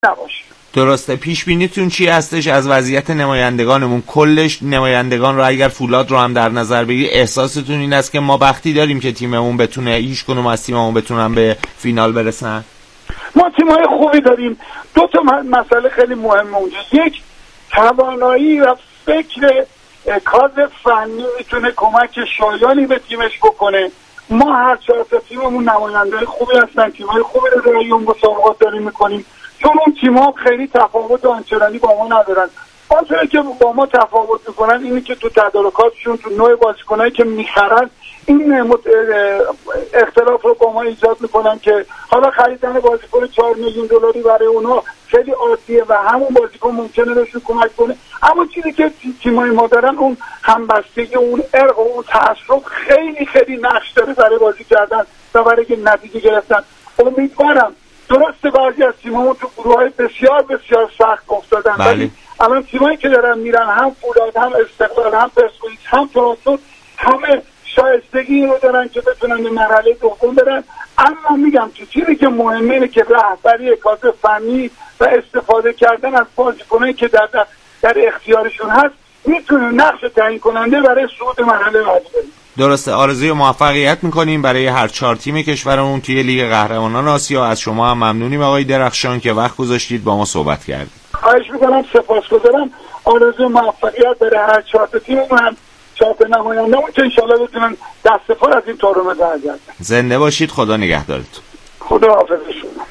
نباشه. درسته. پیش بینیتون چی هستش از وضعیت نمایندگانمون؟ کلش نمایندگان رو اگر فولاد رو هم در نظر بگیری، احساستون این است که ما بختی داریم که تیممون بتونه، هیچ کنوم از تیممون بتونن به فینال برسن؟ ما تیم‌های خوبی داریم. دو تا مسئله خیلی مهمه اونجا. یک، توانایی و فکر کادر فنی میتونه کمک شایانی به تیمش بکنه. ما هر 4 تا تیممون نماینده‌های خوبی هستن، تیم‌های خوبی رو در اون مسابقات داریم می‌کنیم، چون اون تیم‌ها خیلی تفاوت آنچنانی با ما ندارن. آنچه که با ما تفاوت می‌کنن اینه که تو تدارکاتشون، تو نوع بازیکنایی که می‌خرن، این اختلاف رو با ما ایجاد میکنن که حالا خریدن بازیکن 4 میلیون دلاری برای اونها خیلی عادیه و همون بازیکن ممکنه بهشون کمک کنه، اما چیزی که تیمای ما دارن اون همبستگی، اون ارق و اون تعصب خیلی خیلی نقش داره برای بازی کردن و برای نتیجه گرفتن. امیدوارم، درسته بعضی از تیم‌ها تو گروه‌های بسیار بسیار سخت افتادن، ولی الان تیمایی که دارن میرن، هم فولاد، هم استقلال، هم پرسپولیس، هم ترابزون، همه شایستگی رو دارن که بتونن به مرحله دوم برن. اما میگم چیزی که مهمه اینه که رهبری کادر فنی و استفاده کردن از بازیکنایی که در اختیارشون هست میتونه نقش تعیین کننده برای صعود مرحله بعدی بشه. درسته. آرزوی موفقیت میکنیم برای هر 4 تیم کشورمون توی لیگ قهرمانان آسیا. از شما هم ممنونیم آقای درخشان که وقت گذاشتید با ما صحبت کردید. خواهش میکنم، سپاسگزارم. آرزوی موفقیت برای هر 4 تیممون، 4 نماینده‌مون که انشالله بتونن دست پر از این تورنمنت برگردن. زنده باشید. خدا نگهدارتون. خدا حافظ شما.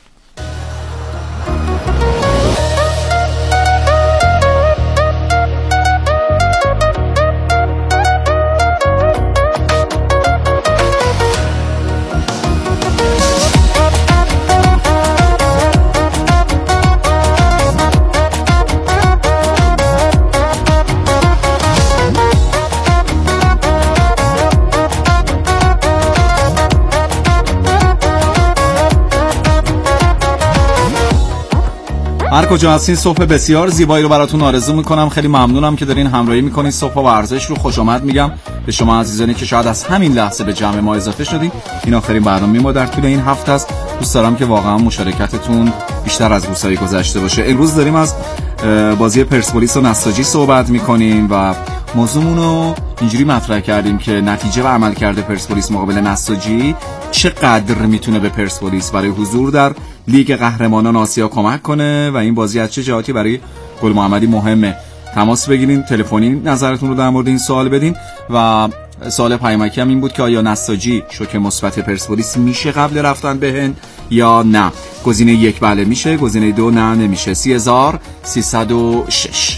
هر کجا هستین صبح بسیار زیبایی رو براتون آرزو میکنم. خیلی ممنونم که دارین همراهی میکنین. صبح ورزش رو خوش آمد میگم به شما عزیزانی که شاید از همین لحظه به جمع ما اضافه شدین. این آخرین برنامه ما در طول این هفته است. دوست دارم که واقعا مشارکتتون بیشتر از روزهای گذشته باشه. امروز داریم از بازی پرسپولیس و نساجی صحبت میکنیم و موضوعمون رو اینجوری مطرح کردیم که نتیجه و عملکرد پرسپولیس مقابل نساجی چقدر میتونه به پرسپولیس برای حضور در لیگ قهرمانان آسیا کمک کنه و این بازی از چه جهاتی برای گل محمدی مهمه. تماس بگیرین، تلفنی نظرتون رو در مورد این سوال بدین. و سوال پیامکی هم این بود که آیا نساجی شوک مثبت پرسپولیس میشه قبل رفتن به هند یا نه؟ گزینه 1 بله میشه، گزینه 2 نه نمیشه. 30306.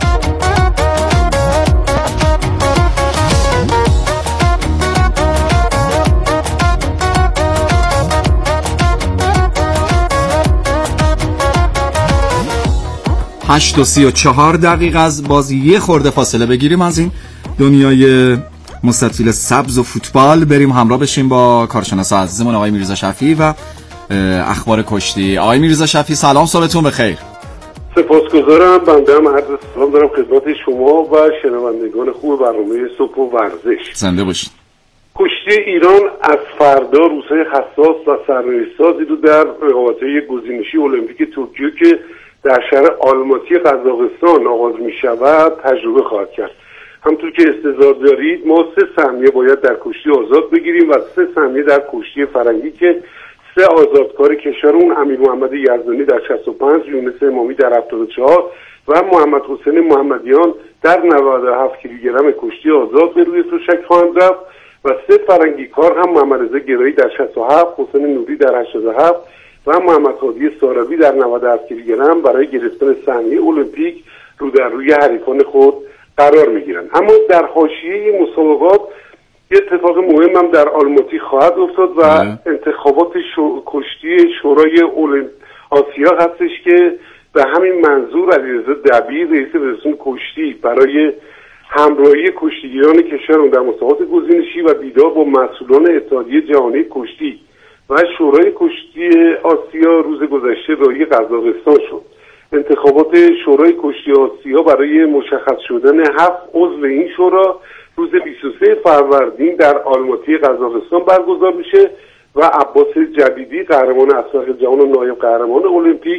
هشت و 34 دقیقه از بازی یه خورده فاصله بگیریم از این دنیای مستطیل سبز و فوتبال، بریم همراه بشیم با کارشناس عزیزمون آقای میرزا شفیعی و اخبار کشتی. آقای میرزا شفیعی سلام، صبحتون بخیر. سپاسگزارم. بنده هم عرض سلام دارم خدمت شما و شنوندگان خوب برنامه صبح و ورزش. زنده باشید. کشتی ایران از فردا روزهای حساس و سرنوشت‌سازی رو در رقابت‌های گزینشی المپیک توکیو که در شهر آلماتی قزاقستان آغاز می شود تجربه خواهد کرد. همطور که استظهار دارید ما 3 سهمیه باید در کشتی آزاد بگیریم و 3 سهمیه در کشتی فرنگی که 3 آزادکار کشورمون امیر محمد یزدانی در 65، یونس امامی در 74 و محمد حسین محمدیان در 97 کیلوگرم کشتی آزاد به روی تشک خواهند رفت و 3 فرنگی کار هم محمد رضا گرایی در 67، حسین نوری در 87 و محمد هادی ساروی در 97 کیلوگرم برای گرفتن سهمیه المپیک رو در روی حریفان خود قرار میگیرند. اما در حاشیه مسابقات یه اتفاق مهم هم در آلماتی خواهد افتاد و انتخابات کشتی شورای آسیا هستش که به همین منظور علیرضا دبیر رئیس فدراسیون کشتی برای همراهی کشتیگیران کشورمون در مسابقات گزینشی و دیدار با مسئولان اتحادیه جهانی کشتی و شورای کشتی آسیا روز گذشته راهی قزاقستان شد. انتخابات شورای کشتی آسیا برای مشخص شدن 7 عضو این شورا روز 23 فروردین در آلماتی قزاقستان برگزار میشه و عباس جدیدی قهرمان اسبق جهان و نایب قهرمان المپیک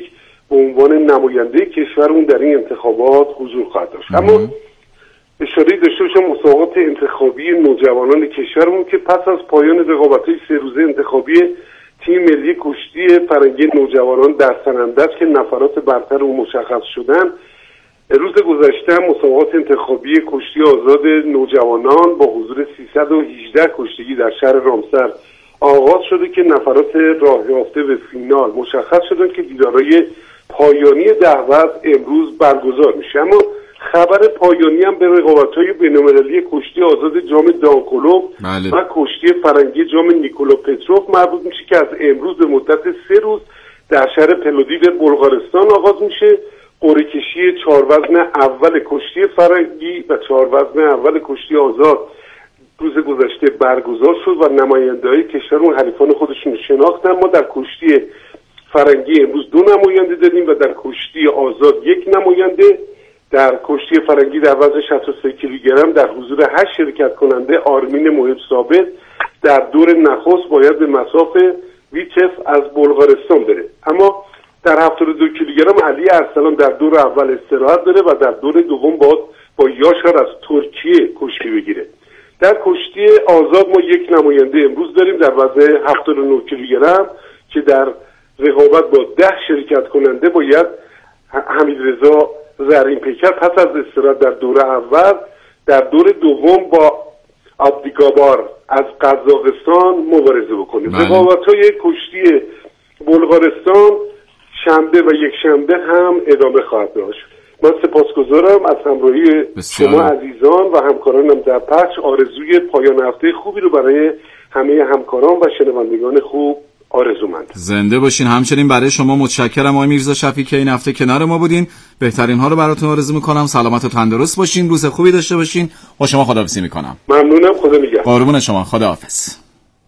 به عنوان نماینده کشورمون در این انتخابات حضور خواهد داشت. اما اشاره داشته باشم مسابقات انتخابی نوجوانان کشورمون که پس از پایان رقابت‌های 3 روزه انتخابی تیم ملی کشتی فرنگی نوجوانان در سنندج که نفرات برتر اون مشخص شدن، روز گذشته مسابقات انتخابی کشتی آزاد نوجوانان با حضور 318 کشتیگی در شهر رامسر آغاز شده که نفرات راه یافته به فینال مشخص شدن که دیدارهای پایانی دعوت امروز برگزار میشه. اما خبر پایانی هم به رقابت‌های بین‌المللی کشتی آزاد جام دانکولوف و کشتی فرنگی جام نیکولا پتروف مربوط میشه که از امروز به مدت 3 روز در شهر پلودیو بلغارستان آغاز میشه. قرعه کشی 4 وزن اول کشتی فرنگی و 4 وزن اول کشتی آزاد روز گذشته برگزار شد و نماینده‌های کشورمون حریفان خودشون رو شناختن. ما در کشتی فرنگی امروز 2 نماینده داریم و در کشتی آزاد 1 نماینده. در کشتی فرنگی در وزن 63 کیلوگرم در حضور 8 شرکت کننده آرمین محب ثابت در دور نخست باید به مصاف ویچف از بلغارستان بره، اما در 72 کیلوگرم علی ارسلان در دور اول استراحت داره و در دور دوم با یاشار از ترکیه کشتی بگیره. در کشتی آزاد ما 1 نماینده امروز داریم در وزن 79 کیلوگرم که در رقابت با 10 شرکت کننده باید حمیدرضا زرین پیکر پس از استراحت در دور اول در دور دوم با عبدیگابار از قزاقستان مبارزه بکنه. رقابت‌های کشتی بلغارستان شنبه و یک شنبه هم ادامه خواهد داشت. من سپاسگزارم از همراهی شما عزیزان و همکارانم در پخش. آرزوی پایان هفته خوبی رو برای همه همکاران و شنوندگان خوب آرزومند. زنده باشین. همچنین برای شما متشکرم آقای میرزا شفیع که این هفته کنار ما بودین. بهترین ها رو براتون آرزو میکنم. سلامت و تندرست باشین. روز خوبی داشته باشین. با شما خداحافظی میکنم. ممنونم. خدا نگهدار. قربون شما. خداحافظ.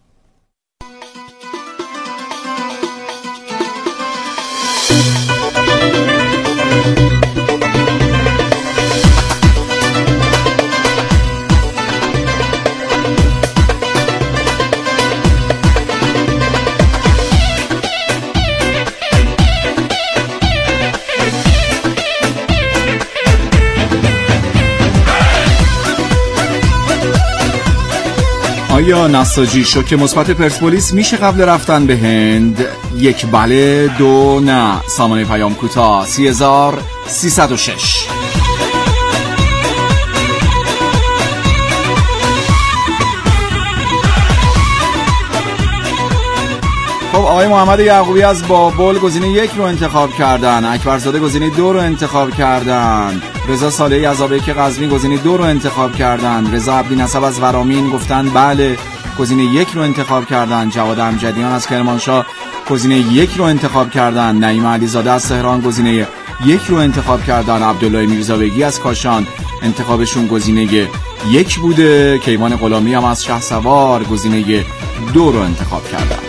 آیا نساجی شوک مثبت پرسپولیس میشه قبل رفتن به هند؟ 1 بله 2 نه. سامانه پیام کوتاه 30306. خب آقای محمد یعقوبی از بابل گزینه 1 رو انتخاب کردن. اکبرزاده گزینه 2 رو انتخاب کردن. رضا صالحی از آبک قزوین گزینه 2 رو انتخاب کردن. رضا عبدی نسب از ورامین گفتن بله گزینه 1 رو انتخاب کردن. جواد امجدیان از کرمانشاه گزینه 1 رو انتخاب کردن. نعیم علیزاده از تهران گزینه 1 رو انتخاب کردن. عبدالله میرزابگی از کاشان انتخابشون گزینه 1 بوده. کیوان غلامی هم از شهسوار گزینه 2 رو انتخاب کردن.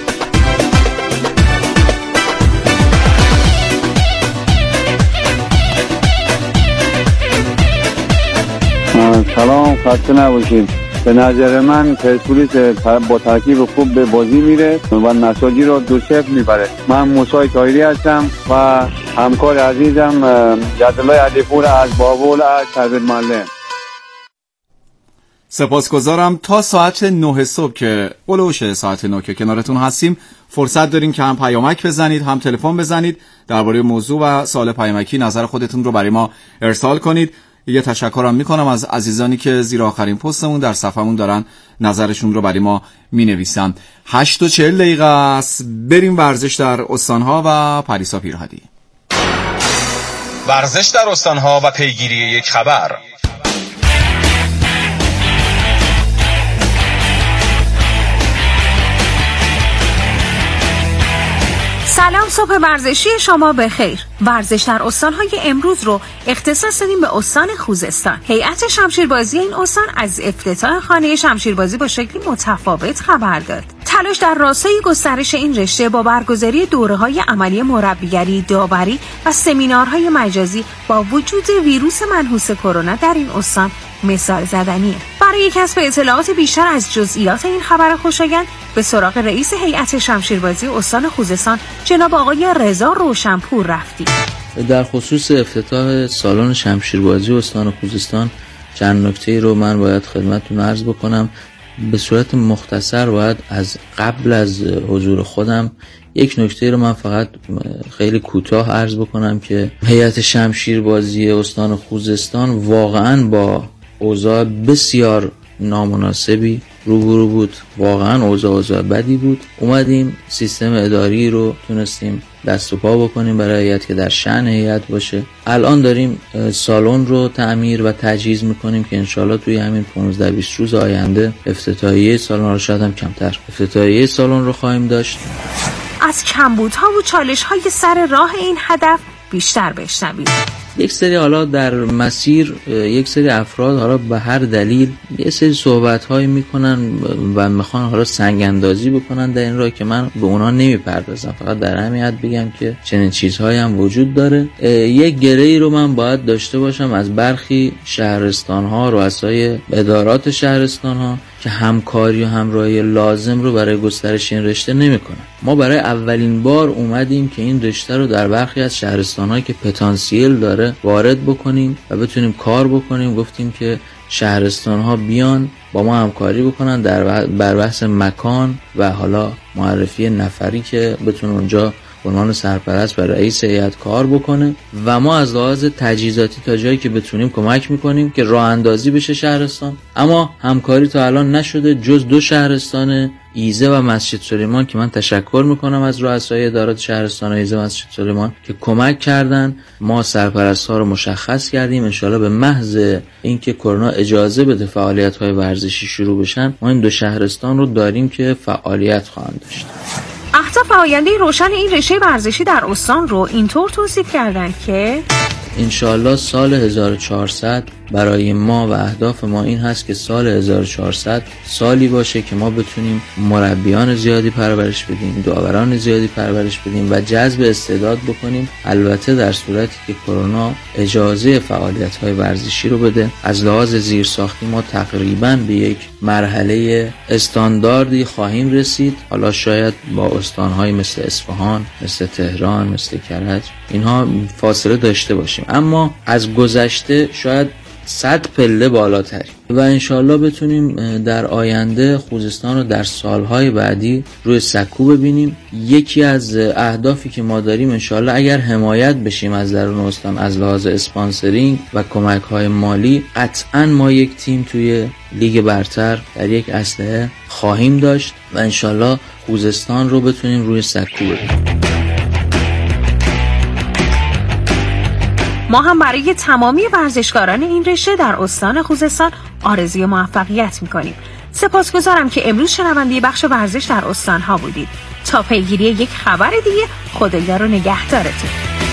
سلام، خسته نباشید. به نظر من پرسپولیس با ترکیب خوب به بازی میره و نساجی رو 2-0 میبره. من موسی طاهری هستم و همکار عزیزم یدالله علیپور از بابل از تربیت معلم. سپاسگزارم. تا ساعت 9 صبح که اولوش ساعت 9 که کنارتون هستیم فرصت دارین که هم پیامک بزنید هم تلفن بزنید درباره موضوع و سوال پیامکی نظر خودتون رو برای ما ارسال کنید. یه تشکرم میکنم از عزیزانی که زیر آخرین پستمون در صفحمون دارن نظرشون رو برای ما مینویسن. 8:40 است. بریم ورزش در استانها و پریسا پیرهادی. ورزش در استانها و پیگیری یک خبر. سلام، صبح ورزشی شما بخیر. ورزش در استان‌های امروز رو اختصاص دادیم به استان خوزستان. هیئت شمشیربازی این استان از افتتاح خانه شمشیربازی با شکلی متفاوت خبر داد. تلاش در راستای گسترش این رشته با برگزاری دوره‌های عملی مربیگری، داوری و سمینارهای مجازی با وجود ویروس منحوس کرونا در این استان مثال زدنیه. برای کسب اطلاعات بیشتر از جزئیات این خبر خوشایند به سراغ رئیس هیئت شمشیربازی استان خوزستان جناب آقای رضا روشنپور رفتیم. در خصوص افتتاح سالن شمشیربازی استان خوزستان چند نکته رو من باید خدمتتون عرض بکنم. به صورت مختصر باید از قبل از حضور خودم یک نکته رو من فقط خیلی کوتاه عرض بکنم که هیئت شمشیربازی استان خوزستان واقعا با اوضاع بسیار نامناسبی روبرو بود. واقعا اوضاع بدی بود. اومدیم سیستم اداری رو تونستیم دست و پا بکنیم برای هیئت که در شأن هیئت باشه. الان داریم سالن رو تعمیر و تجهیز میکنیم که انشالله توی همین 15-20 روز آینده افتتاحیه سالن رو، شاید هم کمتر، افتتاحیه سالن رو خواهیم داشت. از کمبودها و چالش‌های سر راه این هدف بیشتر بشنویم. یک سری حالا در مسیر یک سری افراد حالا به هر دلیل یه سری صحبت‌هایی میکنن و میخوان حالا سنگ اندازی بکنن در این راه که من به اونا نمیپردازم. فقط در همین حد بگم که چنین چیزهایی هم وجود داره. یک گره‌ای رو من باید داشته باشم از برخی شهرستان‌ها، رؤسای ادارات شهرستان‌ها که همکاری و همراهی لازم رو برای گسترش این رشته نمی‌کنن. ما برای اولین بار اومدیم که این رشته رو در برخی از شهرستان‌هایی که پتانسیل داره وارد بکنیم و بتونیم کار بکنیم. گفتیم که شهرستان‌ها بیان با ما همکاری بکنن بر بحث مکان و حالا معرفی نفری که بتونه اونجا به عنوان سرپرست و رئیس هیئت کار بکنه و ما از لحاظ تجهیزاتی تا جایی که بتونیم کمک میکنیم که راه اندازی بشه شهرستان. اما همکاری تا الان نشده جز 2 شهرستان ایزه و مسجد سلیمان که من تشکر میکنم از رؤسای ادارات شهرستان ایزه و مسجد سلیمان که کمک کردن. ما سرپرست‌ها رو مشخص کردیم. انشالله به محض اینکه کرونا اجازه بده فعالیت‌های ورزشی شروع بشن ما این 2 شهرستان رو داریم که فعالیت خواهند داشت. اهداف آینده روشن این رشته ورزشی در استان رو اینطور توصیف کردن که انشالله سال 1400 برای ما و اهداف ما این هست که سال 1400 سالی باشه که ما بتونیم مربیان زیادی پرورش بدیم، داوران زیادی پرورش بدیم و جذب استعداد بکنیم. البته در صورتی که کرونا اجازه فعالیت‌های ورزشی رو بده. از لحاظ زیرساختی ما تقریباً به یک مرحله استانداردی خواهیم رسید. حالا شاید با استان‌های مثل اصفهان، مثل تهران، مثل کرج اینها فاصله داشته باشیم، اما از گذشته شاید 100 پله بالاتری و انشالله بتونیم در آینده خوزستان رو در سالهای بعدی روی سکو ببینیم. یکی از اهدافی که ما داریم انشالله اگر حمایت بشیم از درون استان از لحاظ اسپانسرینگ و کمک‌های مالی، قطعاً ما یک تیم توی لیگ برتر در یک اسلحه خواهیم داشت و انشالله خوزستان رو بتونیم روی سکو ببینیم. ما هم برای تمامی ورزشکاران این رشته در استان خوزستان آرزوی موفقیت می‌کنیم. سپاسگزارم که امروز شنونده بخش ورزش در استان‌ها بودید. تا پیگیری یک خبر دیگه خدایا رو نگهدارتون.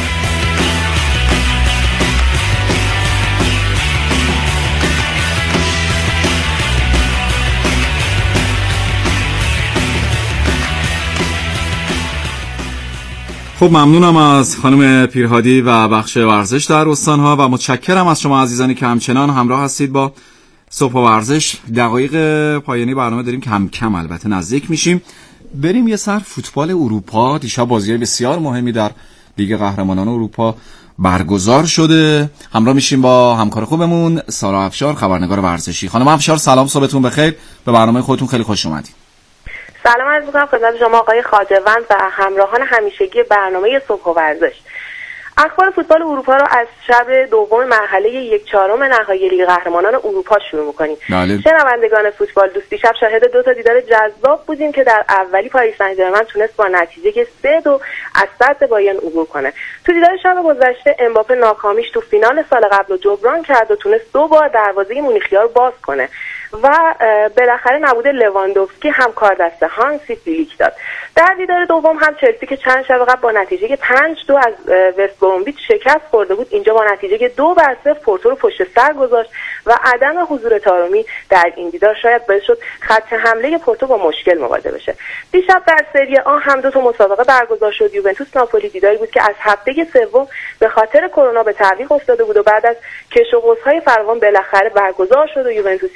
خب ممنونم از خانم پیرهادی و بخش ورزش در استان‌ها و متشکرم از شما عزیزانی که همچنان همراه هستید با صبح ورزش. دقایق پایانی برنامه داریم که کم کم البته نزدیک میشیم. بریم یه سر فوتبال اروپا. دیشب بازی بسیار مهمی در لیگ قهرمانان اروپا برگزار شده. همراه میشیم با همکار خوبمون سارا افشار، خبرنگار ورزشی. خانم افشار سلام، صبحتون بخیر. به برنامه خودتون خیلی خوش اومدید. سلام عرض می‌کنم خدمت شما آقای خواجه‌وند و همراهان همیشگی برنامه صبح ورزش. اخبار فوتبال اروپا رو از شب دوم مرحله 1/4 نهایی لیگ قهرمانان اروپا شروع می‌کنیم. شنوندگان فوتبال دوست، دیشب شاهد 2 تا دیدار جذاب بودیم که در اولی پاریس سن ژرمن تونست با نتیجه 3-2 از صدر بایرن عبور کنه. تو دیدار شب گذشته امباپه ناکامیش تو فینال سال قبل رو جبران کرد و تونست 2 بار دروازه مونیخیا رو باز کنه و بالاخره نبود لواندوفسکی هم کار دست هانسی فلیک داد. در دیدار دوم هم چلسی که چند شب قبل با نتیجه 5-2 از وست برومویچ شکست خورده بود، اینجا با نتیجه 2-0 پورتو رو پشت سر گذاشت و عدم حضور تارومی در این دیدار شاید باعث شد خط حمله پورتو با مشکل مواجه بشه. دیشب در سری آ هم 2 تا مسابقه برگزار شد. یوونتوس ناپولی دیداری بود که از هفته سوم به خاطر کرونا به تعویق افتاده بود و بعد از کش و قوس‌های فراوان بالاخره برگزار شد و یوونتوسیا موفق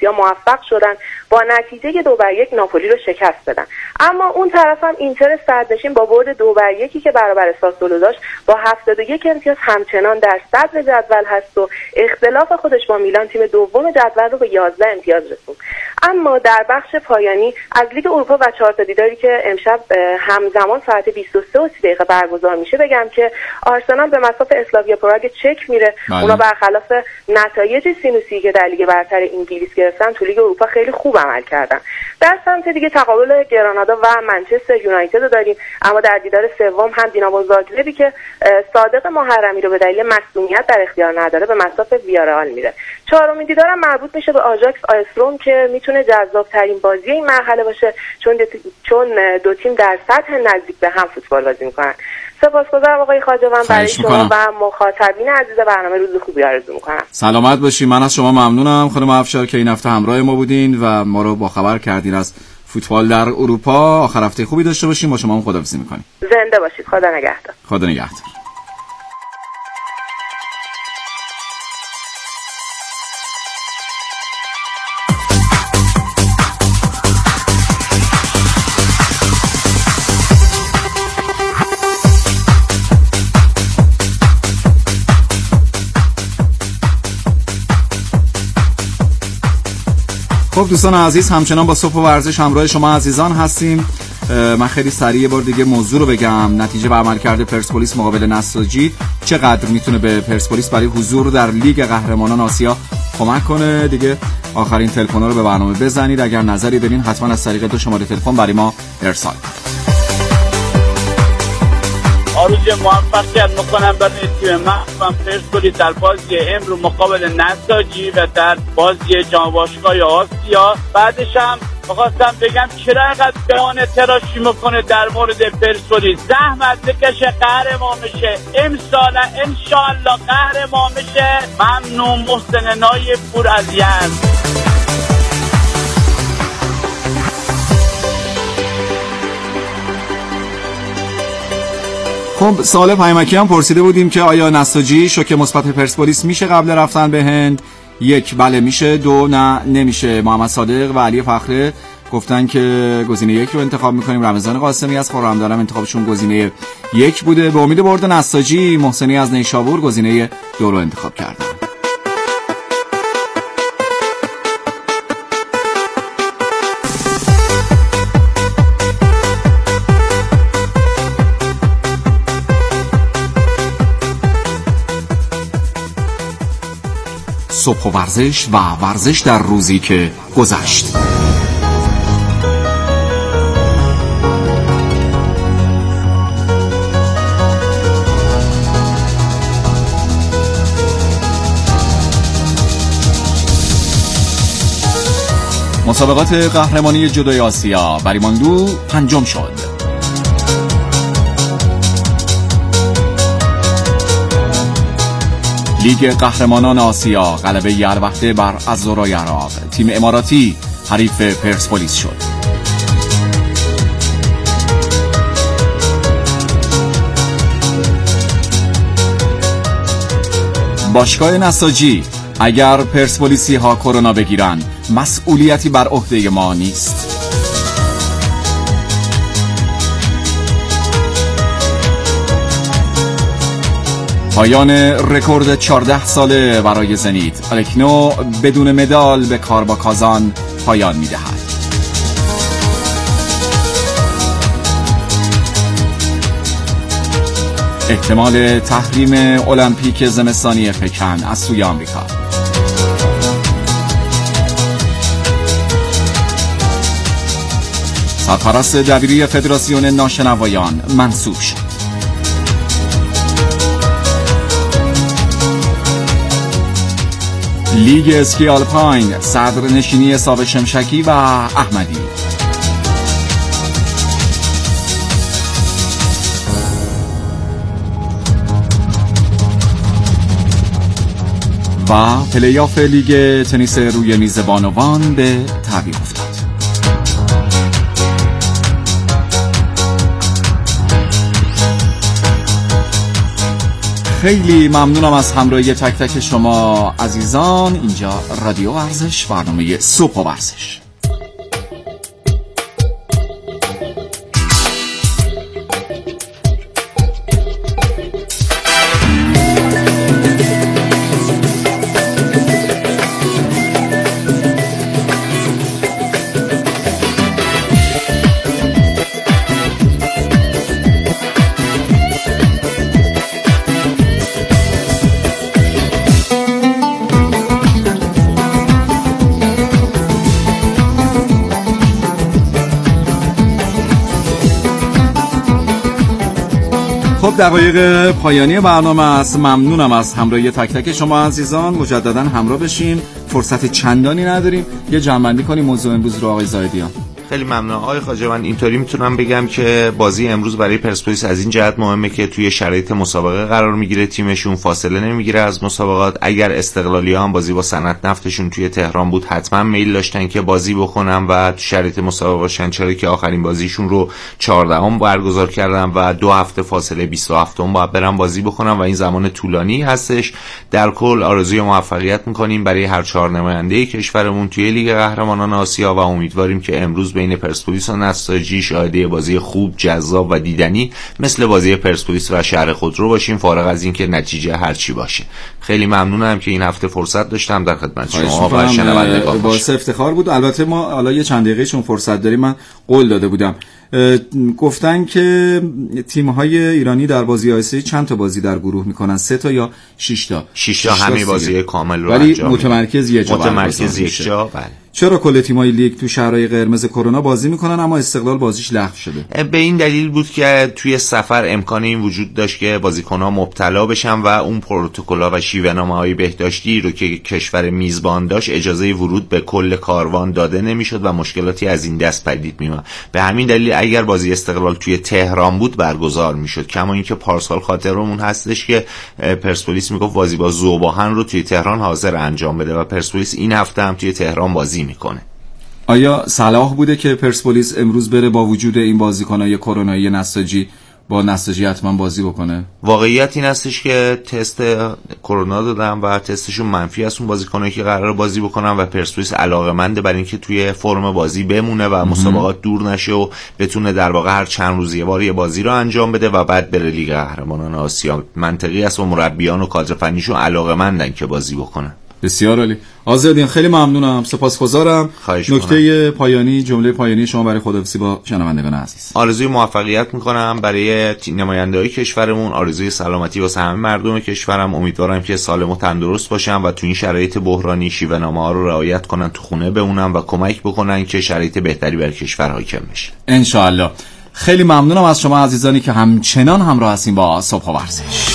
موفق شدن با نتیجه 2-1 ناپولی رو شکست بدن. اما اون طرف هم اینتر صدرنشین با برد 2-1 که برابر ساسولو داشت با 71 امتیاز همچنان در صدر جدول هست و اختلاف خودش با میلان تیم دوم جدول رو به 11 امتیاز رسوند. اما در بخش پایانی از لیگ اروپا و 4 تا دیداری که امشب همزمان ساعت 23:30 برگزار میشه بگم که آرسنال به مصاف اسلاویا پراگ چک میره. اونا برخلاف نتایج سینوسی که در لیگ برتر انگلیس گرفتن تو لیگ اروپا خیلی خوب عمل کردن. در سمت دیگه تقابل گرانادا و منچستر یونایتد رو داریم، اما در دیدار سوم هم دینامو زاگربی که صادق محرمی رو به دلیل مصونیت در اختیار نداره به مصاف ویارئال میره. چهارمین دیدارم مربوط میشه به آژاکس آیس روم که میتونه جذاب‌ترین بازی این مرحله باشه چون دو تیم در سطح نزدیک به هم فوتبال بازی میکنن. سپاسگزارم آقای خواجه‌وند، برای شما و مخاطبین عزیز برنامه روز خوبی آرزو میکنم. سلامت باشی. من از شما ممنونم خانم افشار که این هفته همراه ما بودین و ما رو باخبر کردین از فوتبال در اروپا. آخر هفته خوبی داشته باشیم. با شما هم خداحافظی میکنیم. زنده باشید. خدا نگهدار. خدا نگهدار. خب دوستان عزیز، همچنان با صبح و ورزش همراه شما عزیزان هستیم. من خیلی سریع بار دیگه موضوع رو بگم. نتیجه و عملکرد پرسپولیس مقابل نساجی چقدر میتونه به پرسپولیس برای حضور در لیگ قهرمانان آسیا کمک کنه. دیگه آخرین تلفن‌ها رو به برنامه بزنید. اگر نظری دارین حتما از طریق 2 شماره تلفن برای ما ارسال کنید. آرزوی موفقیت میکنم برای تیم من پرسپولیس در بازی امروز مقابل نساجی و در بازی جام باشگاه آسیا. بعدش هم می‌خواستم بگم چرا اینقدر بهانه تراشی میکنه در مورد پرسپولیس. زحمت بکشه قهرمان بشه، امسال انشالله قهرمان بشه. ممنون. محسن نایب پور از یزد. خب سوال پیامکی هم پرسیده بودیم که آیا نساجی شوکه مثبت پرسپولیس میشه قبل رفتن به هند؟ 1 بله میشه، 2 نه نمیشه. محمد صادق و علی فخره گفتن که گزینه 1 رو انتخاب میکنیم. رمضان قاسمی از خرمدارم انتخابشون گزینه 1 بوده. به امید برد نساجی محسنی از نیشابور گزینه 2 رو انتخاب کردن. صبح و ورزش و ورزش در روزی که گذشت. مسابقات قهرمانی جودوی آسیا بریماندو 5م شد. لیگ قهرمانان آسیا غلبه الوحده بر الزورای عراق. تیم اماراتی حریف پرسپولیس شد. باشگاه نساجی اگر پرسپولیسی ها کرونا بگیرن مسئولیتی بر عهده ما نیست. پایان رکورد 14 ساله برای زنیت. الکنو بدون مدال به کاربا کازان پایان می‌دهد. احتمال تحریم المپیک زمستانی پکن از سوی آمریکا. سرپرست دبیری فدراسیون ناشنوایان منصوب شد. لیگ اسکی آلپاین صدرنشینی صابر شمشکی و احمدی. و پلی‌آف لیگ تنیس روی میز بانوان به تعویق افتاد. خیلی ممنونم از همراهی تک تک شما عزیزان. اینجا رادیو ورزش، برنامه صبح ورزش. دقایق پایانی برنامه است. ممنونم از همراهی تک تک شما عزیزان. مجددا همراه بشیم، فرصت چندانی نداریم. یه جمع‌بندی کنیم موضوع امروز رو آقای زاهدیان. خیلی ممنونم آقای خواجه. من اینطوری میتونم بگم که بازی امروز برای پرسپولیس از این جهت مهمه که توی شرایط مسابقه قرار میگیره، تیمشون فاصله نمیگیره از مسابقات. اگر استقلالی‌ها هم بازی با صنعت نفتشون توی تهران بود حتما میل داشتن که بازی بکنن و تو شرایط مسابقه باشن، چرا که آخرین بازیشون رو 14ام برگزار کردن و 2 هفته فاصله 27م باید برن بازی بکنن و این زمان طولانی هستش. در کل آرزوی موفقیت میکنیم برای هر 4 نماینده کشورمون توی لیگ قهرمانان آسیا و امیدواریم که امروز بین پرسپولیس و نساجی شاهد بازی خوب، جذاب و دیدنی مثل بازی پرسپولیس و شهر خودرو باشیم، فارغ از اینکه نتیجه هر چی باشه. خیلی ممنونم که این هفته فرصت داشتم در خدمت شما و شنوندگان. باعث افتخار بود. البته ما حالا یه چند دقیقه چون فرصت داریم، من قول داده بودم، گفتن که تیم‌های ایرانی در بازی آسیایی چند تا بازی در گروه میکنن؟ 3 تا یا 6 تا؟ 6 تا همین بازی کامل رو ولی متمرکز یک جا. بله. چرا کل تیم‌های لیگ تو شهرهای قرمز کرونا بازی میکنن اما استقلال بازیش لغو شده؟ به این دلیل بود که توی سفر امکان این وجود داشت که بازیکن‌ها مبتلا بشن و اون پروتکل‌ها و شیوه‌نامه‌های بهداشتی رو که کشور میزبان داشت اجازه ورود به کل کاروان داده نمیشد و مشکلاتی از این دست پدید میومد. به همین دلیل اگر بازی استقلال توی تهران بود برگزار میشد. کما اینکه پارسال خاطرمون هستش که پرسپولیس میگفت بازی با ذوباهن رو توی تهران حاضر انجام بده و پرسپولیس این هفته هم توی تهران بازی میکنه. آیا صلاح بوده که پرسپولیس امروز بره با وجود این بازیکنای کرونایی نساجی با نساجی حتما بازی بکنه؟ واقعیت این هستش که تست کرونا دادن و تستشون منفی است اون بازیکنایی که قراره بازی بکنن و پرسپولیس علاقه‌منده برای اینکه توی فرم بازی بمونه و مسابقات دور نشه و بتونه در واقع هر چند روز یه بار یه بازی رو انجام بده و بعد بره لیگ قهرمانان آسیا. منطقی است و مربیان و کادر فنیشون علاقه‌مندن که بازی بکنن. بسیار عالی. آزادیان خیلی ممنونم، سپاسگزارم. نکته پایانی، جمله پایانی شما برای خداحافظی با شنوندگان عزیز. آرزوی موفقیت میکنم برای نماینده‌های کشورمون، آرزوی سلامتی واسه همه مردم کشورم. امیدوارم که سالم و تندرست باشن و تو این شرایط بحرانی شیوه‌نامه‌ها رو رعایت کنن، تو خونه بمونن و کمک بکنن که شرایط بهتری برای کشور حاکم بشه ان شاء الله. خیلی ممنونم از شما عزیزانی که همچنان همراه هستین با صبح ورزش.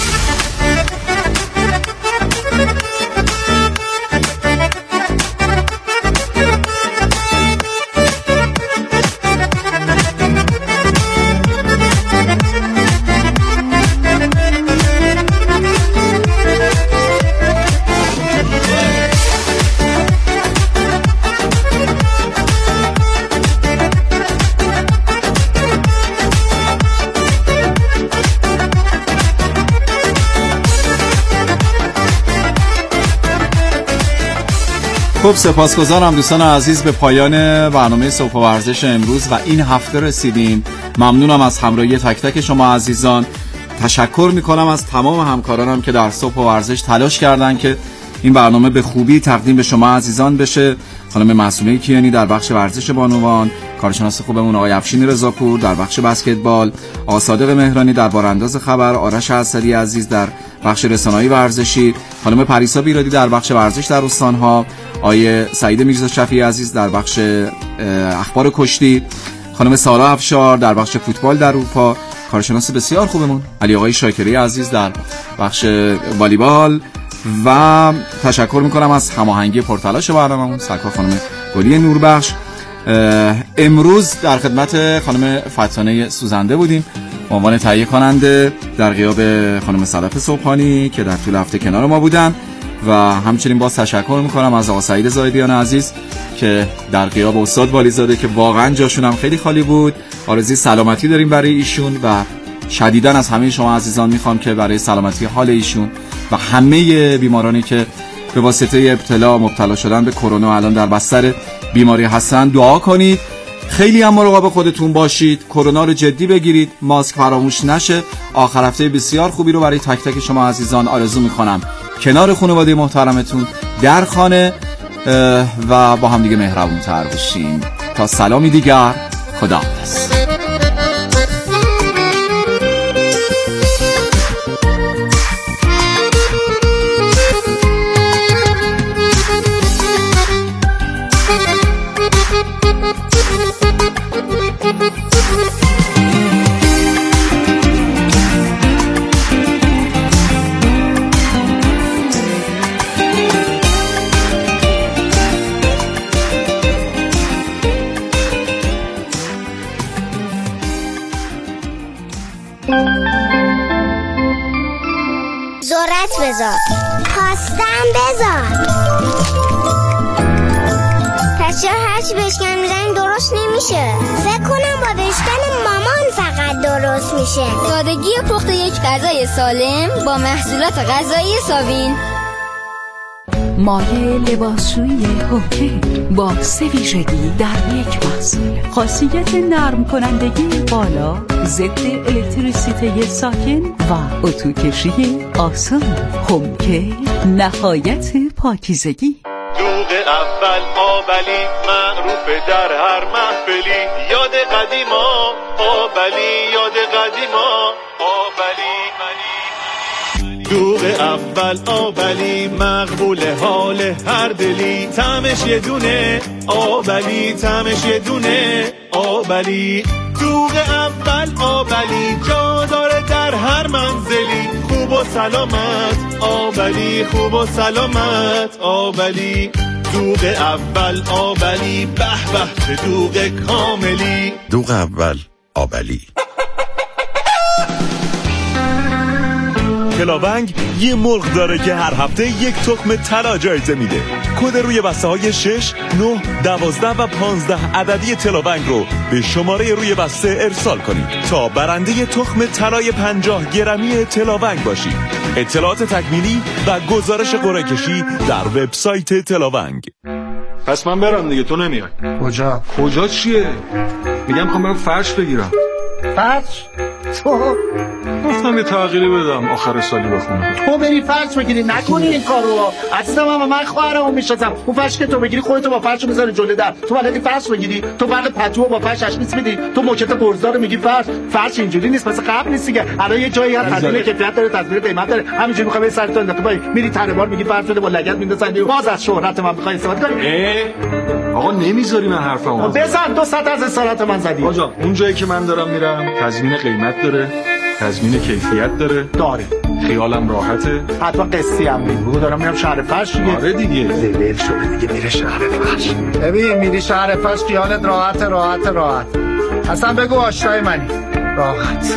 خب سپاسگزارم دوستان عزیز، به پایان برنامه صبح ورزش امروز و این هفته رسیدیم. ممنونم از همراهی تک تک شما عزیزان. تشکر میکنم از تمام همکارانم که در صبح ورزش تلاش کردن که این برنامه به خوبی تقدیم به شما عزیزان بشه. خانم معصومه کیانی در بخش ورزش بانوان، کارشناس خوبمون آقای افشین رضاپور در بخش بسکتبال، آقای صادق مهرانی در بارانداز خبر، آرش اسدی عزیز در بخش رسانه‌ای ورزشی، خانم پریسا بیرادی در بخش ورزش در استان‌ها، آقای سعید میرزا شفیعی عزیز در بخش اخبار کشتی، خانم سارا افشار در بخش فوتبال در اروپا، کارشناس بسیار خوبمون علی آقای شاکری عزیز در بخش والیبال و تشکر میکنم از هماهنگی پرتلاش برنامه‌مون سرکار خانم گلی نوربخش. امروز در خدمت خانم فتانه سوزنده بودیم به عنوان تهیه کننده در غیاب خانم صدف صبحانی که در طول هفته کنار ما بودن و همچنین باز تشکر میکنم از آقا سعید زاهدیان عزیز که در غیاب استاد والیزاده که واقعا جاشون هم خیلی خالی بود. آرزوی سلامتی داریم برای ایشون و شدیداً از همه شما عزیزان میخوام که برای سلامتی حال ایشون و همه بیمارانی که به واسطه ابتلا مبتلا شدن به کرونا الان در بستر بیماری هستن دعا کنید. خیلی هم مراقب خودتون باشید، کرونا رو جدی بگیرید، ماسک فراموش نشه. آخر هفته بسیار خوبی رو برای تک تک شما عزیزان آرزو میکنم، کنار خانواده محترمتون در خانه و با هم دیگه مهربون تر باشیم. تا سلامی دیگر، خداحافظ. ذرت بذار، خواستم بذار. پس چرا هرچی بشکن میزنی درست نمیشه؟ فکر کنم با بشکن مامان فقط درست میشه. سادگی پخت یک غذای سالم با محصولات غذایی ساوین. مایع لباسشویی هوکی با 3 ویژگی در یک محصول. خاصیت نرم کنندگی بالا، ضد الکتریسیته ساکن و اتوکشی آسان. هوکی نهایت پاکیزگی. دوغ اول آبلی معروف در هر محفلی، یاد قدیما آبلی، یاد قدیما آبلی. دوغ اول آبلی مقبول حال هر دلی، طعمش یه دونه آبلی، طعمش یه دونه آبلی. دوغ اول آبلی جا داره در هر منزلی، خوب و سلامت آبلی، خوب و سلامت آبلی. دوغ اول آبلی، به به چه دوغ کاملی. دوغ اول آبلی. تلاونگ یه مرغ داره که هر هفته یک تخم طلا جایزه میده. کد روی بسته های 6، 9، 12 و 15 عددی تلاونگ رو به شماره روی بسته ارسال کنید تا برنده تخم طلای 50 گرمی تلاونگ باشید. اطلاعات تکمیلی و گزارش قرعه کشی در وبسایت تلاونگ. پس من برم دیگه، تو نمیای. کجا چیه؟ میگم میخوام برم فرش بگیرم. فرش؟ تو گفتم یه تغییری بدم آخر سالی بخونم. تو بری فرش بگیری، نکنی این کارو. عزیزم من خواهرمو میشناسم. اون فرش که تو بگیری خودتو با فرش میذاری جلوی در. تو بلدی فرش بگیری؟ تو بعد پتو با فرش تشخیص میدی؟ تو موکت برزدار میگی فرش اینجوری نیست، مثل قبل نیست دیگه. الان یه جایی هست تضمین کیفیت داره، تضمین قیمت داره. همینجوری میخوای سر تو انداختی پای میری تنبار میگی فرش بده با لگد میندازی. باز از شهرت من میخوای استفاده کنی؟ آقا نمیذاری من حرفمو بزن. 200 از اصالت من زدی. آقا اون جایی که من دارم میرم تضمین قیمت داره، تضمین کیفیت داره. خیالم راحته. حتما قصی هم میگو دارم میرم شهر فرش دیگه. آره دیگه. زبل شده دیگه، میره شهر فرش. ببین میری شهر فرش خیالت راحت. اصلا بگو آشنای منی. راحت.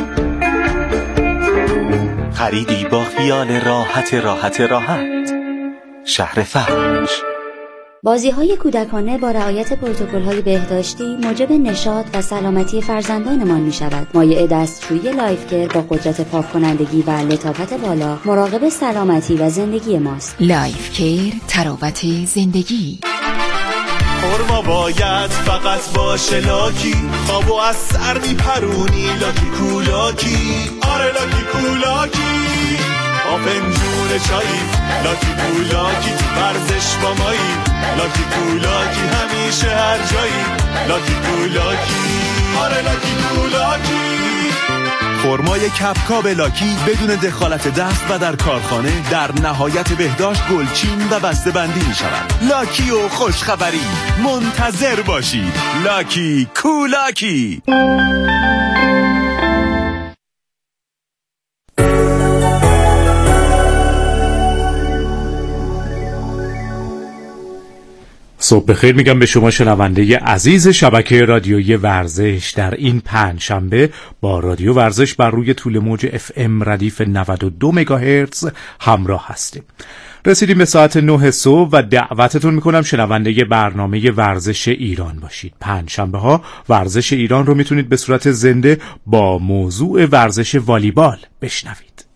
خریدی با خیال راحت. شهر فرش. بازی‌های کودکانه با رعایت پروتکل‌های بهداشتی موجب نشاط و سلامتی فرزندانمان می‌شود. مایع دستشویی لایفکر با قدرت پاک‌کنندگی و لطافت بالا مراقب سلامتی و زندگی ماست. لایفکر، تراوت زندگی. خورما باید فقط باشه لاکی، خوابو از سر میپرونی لاکی کولاکی. آره لاکی کولاکی، با پنجور چایی لاکی کولاکی، تو ورزش با مایی لاکی کولاکی، همیشه هر جایی لاکی کولاکی. آره لاکی کولاکی. خرمای کپکاب لاکی بدون دخالت دست و در کارخانه در نهایت بهداشت گلچین و بسته بندی می شود. لاکی و خوشخبری منتظر باشید. لاکی کولاکی. صبح بخیر میگم به شما شنونده عزیز شبکه رادیویی ورزش. در این پنجشنبه با رادیو ورزش بر روی طول موج FM ردیف 92 مگاهرتز همراه هستیم. رسیدیم به ساعت 9 صبح و دعوتتون میکنم شنونده برنامه ورزش ایران باشید. پنجشنبه ها ورزش ایران رو میتونید به صورت زنده با موضوع ورزش والیبال بشنوید.